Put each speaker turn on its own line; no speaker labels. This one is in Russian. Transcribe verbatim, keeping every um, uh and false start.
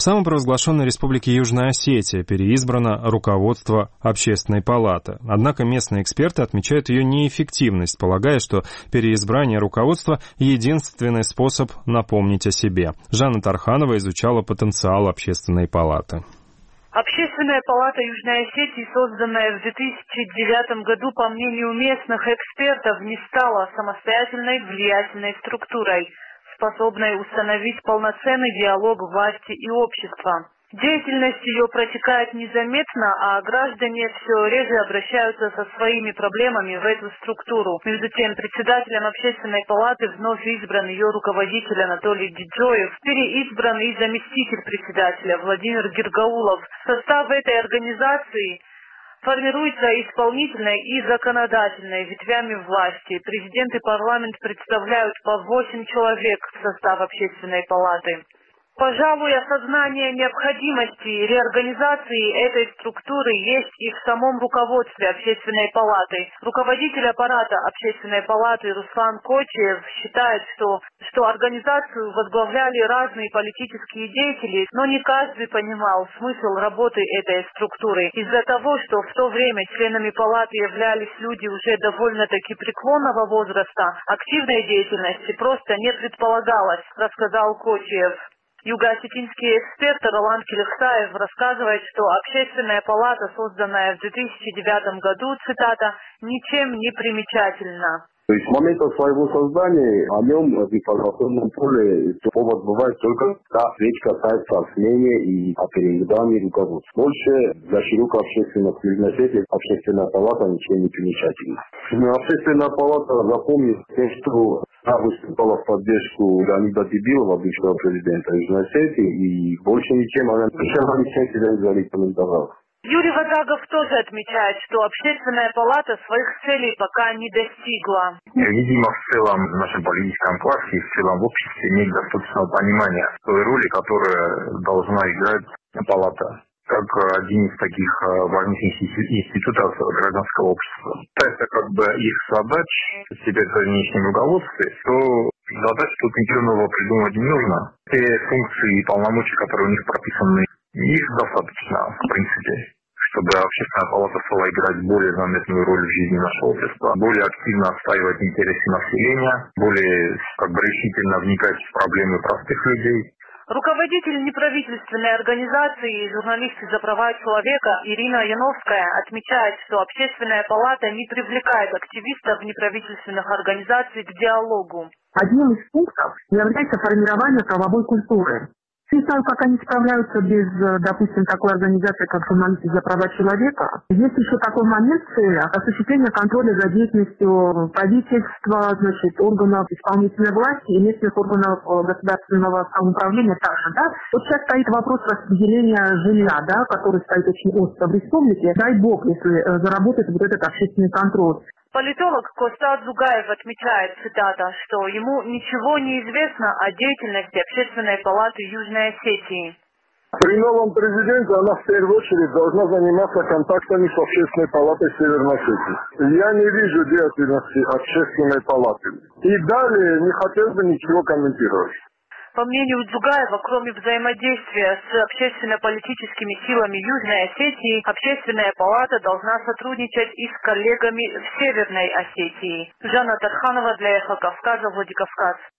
В самопровозглашенной республике Южная Осетия переизбрано руководство Общественной палаты. Однако местные эксперты отмечают ее неэффективность, полагая, что переизбрание руководства – единственный способ напомнить о себе. Жанна Тарханова изучала потенциал Общественной палаты.
Общественная палата Южной Осетии, созданная в две тысячи девятом году, по мнению местных экспертов, не стала самостоятельной влиятельной структурой, способной установить полноценный диалог власти и общества. Деятельность ее протекает незаметно, а граждане все реже обращаются со своими проблемами в эту структуру. Между тем, председателем Общественной палаты вновь избран ее руководитель Анатолий Диджоев, переизбран и заместитель председателя Владимир Гиргаулов. Состав этой организации формируется исполнительной и законодательной ветвями власти. Президент и парламент представляют по восемь человек в состав Общественной палаты. Пожалуй, осознание необходимости реорганизации этой структуры есть и в самом руководстве Общественной палаты. Руководитель аппарата Общественной палаты Руслан Кочиев считает, что, что организацию возглавляли разные политические деятели, но не каждый понимал смысл работы этой структуры. Из-за того, что в то время членами палаты являлись люди уже довольно-таки преклонного возраста, активной деятельности просто не предполагалось, рассказал Кочиев. Юго-осетинский эксперт Ролан Келихсаев рассказывает, что Общественная палата, созданная в две тысячи девятом году, цитата, «ничем не примечательна».
То есть с момента своего создания о нем в информационном поле повод бывает только, когда речь касается смены и о переизбрании руководства. Больше для широкой общественности в Южной Осетии Общественная палата ничем не примечательна. Общественная палата запомнит тем, что она выступала в поддержку Леонида Дебилова, бывшего президента Южной Осетии, и больше ничем она ничем себя не зарекомендовала.
Юрий Вадагов тоже отмечает, что Общественная палата своих целей пока не достигла.
Видимо, в целом в нашем политическом классе и в целом в обществе нет достаточного понимания той роли, которую должна играть палата, как один из таких важных институтов гражданского общества. Это как бы их задач, теперь в нынешнем руководстве, то задач тут ничего нового придумать не нужно. Те функции и полномочия, которые у них прописаны, их достаточно, в принципе, чтобы Общественная палата стала играть более заметную роль в жизни нашего общества, более активно отстаивать интересы населения, более как бы решительно вникать в проблемы простых людей.
Руководитель неправительственной организации и журналисты за права человека Ирина Яновская отмечает, что Общественная палата не привлекает активистов неправительственных организаций к диалогу.
Одним из пунктов является формирование правовой культуры. Не знаю, как они справляются без, допустим, такой организации, как журналисты за права человека. Есть еще такой момент в целях осуществления контроля за деятельностью правительства, значит, органов исполнительной власти и местных органов государственного самоуправления также, да. Вот сейчас стоит вопрос распределения жилья, да, который стоит очень остро в республике. Дай бог, если заработает вот этот общественный контроль.
Политолог Костад Зугаев отмечает, цитата, что ему ничего не известно о деятельности Общественной палаты Южной Осетии.
При новом президенте она в первую очередь должна заниматься контактами с Общественной палатой Северной Осетии. Я не вижу деятельности Общественной палаты. И далее не хотел бы ничего комментировать.
По мнению Дзугаева, кроме взаимодействия с общественно-политическими силами Южной Осетии, Общественная палата должна сотрудничать и с коллегами в Северной Осетии. Жанна Тарханова для Эхо Кавказа, Владикавказ.